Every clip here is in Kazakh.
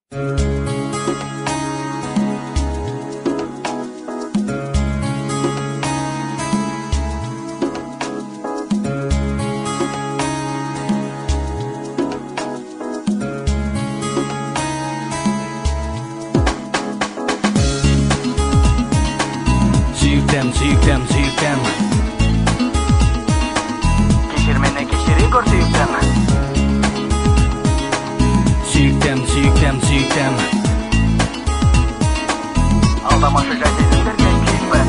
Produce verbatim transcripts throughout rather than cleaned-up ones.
Suyuktem, suyuktem, suyuktem. Kechir meni, kechir Igor suyuktem. Suyuktem, suyuktem, suyuktem. Aldama shu sezimlarga kuyibman.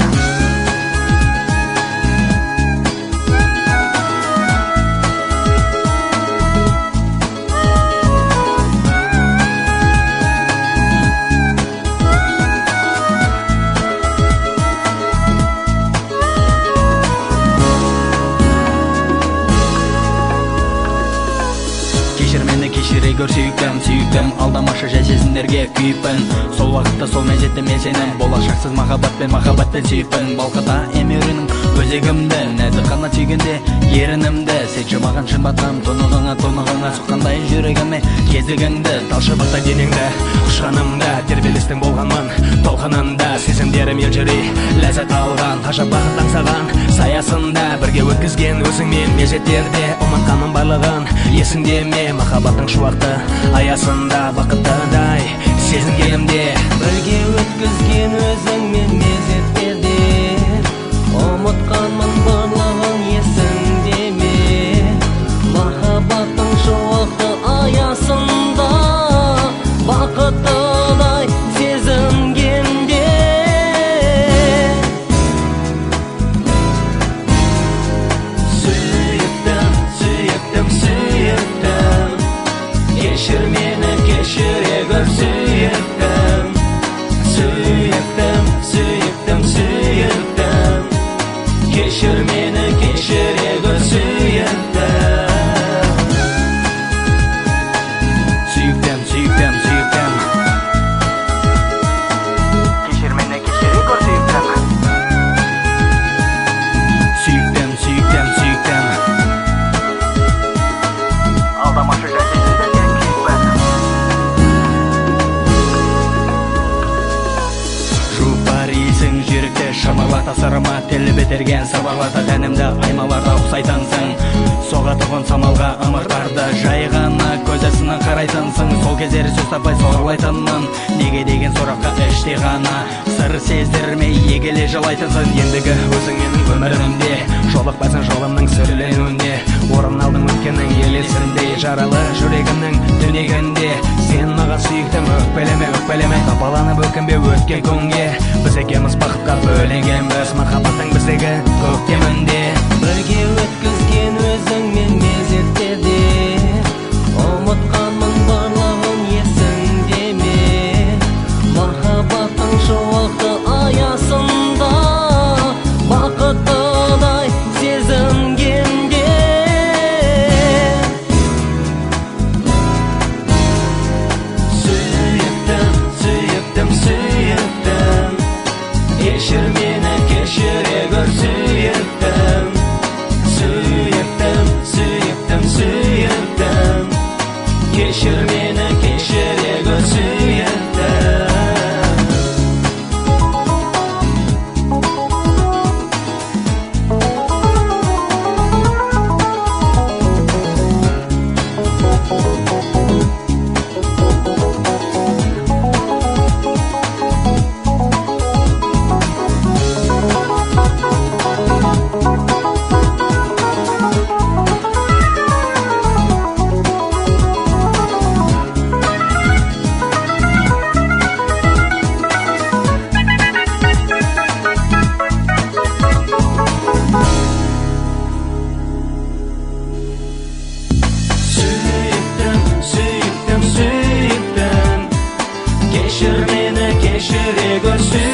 Кешір мені, кешір Игор сүйіктім, сүйіктім. Алдамашы жай сезімдерге күйіппін. Сол вақытта сол мезетте мен сенің болашақсыз махаббатпен, махаббатпен сүйіппін. Балқыта емерінің өзегімді, нәзік қана түйгенде ерінімді. Сетші маған шын батқам, тұнығыңа, тұнығыңа соққандай жүрегіме кезігіңді. Талшы бақта денеңді, құшқанымда тербелістің болғанмын толқынында. Сезімдерім елжірей ләззат алған, ғажап бақыт аңсаған саясында. Бірге өткізген өзіңмен мезеттерде ұмытқаным барлығын есіңде ме? Махаббаттың шуақты аясында бақыттыдай сезінгенімде. Бірге өткізген өзіңмен мезеттерде ұмытқанмын барлығын есіңде ме? Махаббаттың шуақты аясында бақыттыдай сезінгенде. Сүйіктім, сүйіктім, сүйіктім. Кешір мені, кешір Игор сүйіктім. Сүйіктім, сүйіктім, сүйіктім. Кешір мені, кешір Игор сүйіктім. Сүйіктім, сүйіктім, сүйіктім. Kechir meni, kechir Igor suyuktem. Sүйіктім, сүйіктім, сүйіктім. Aldama shu sezimlarga kuyibman. Жупарисің жүректе шымырлата сырыма тілі бетерген сыбырлата тәнімді аймаларда ұқсайтынсың. Соғатығын самалға ымыртарды жай ғана көзесіне қарайтынсың. Сол кездері сөз таппай сорлайтынмын, неге деген сұраққа іште ғана сыр сездірмей егеле жылайтынсың. Ендігі өзің менің өмірімде, жолықпайсың жолымның сүрленуінде. Орын алдың өткеннің елесіндей, жаралы жүрегімнің түнегінде. Сен маған сүйіктім, өкпелеме, өкпелеме, қапаланып өкінбе өткен күнге. Біз екеуміз бақытқа бөленгенбіз, махаббаттың біздегі көктемінде. Бірге өткізген өзіңмен мезеттерде ұмытқанмын барлығын есіңде ме? Махаббаттың шуақты аясында бақыттыдай сезінгенде. Сүйіктім, сүйіктім, сүйіктім. Кешір мені, кешір Игор сүйіктім. Сүйіктім, сүйіктім, сүйіктім. Кешір мені, кешір Игор сүйіктім. Sүйіктім, sүйіктім, sүйіктім. Кешір мені, кешір Игор сүйіктім.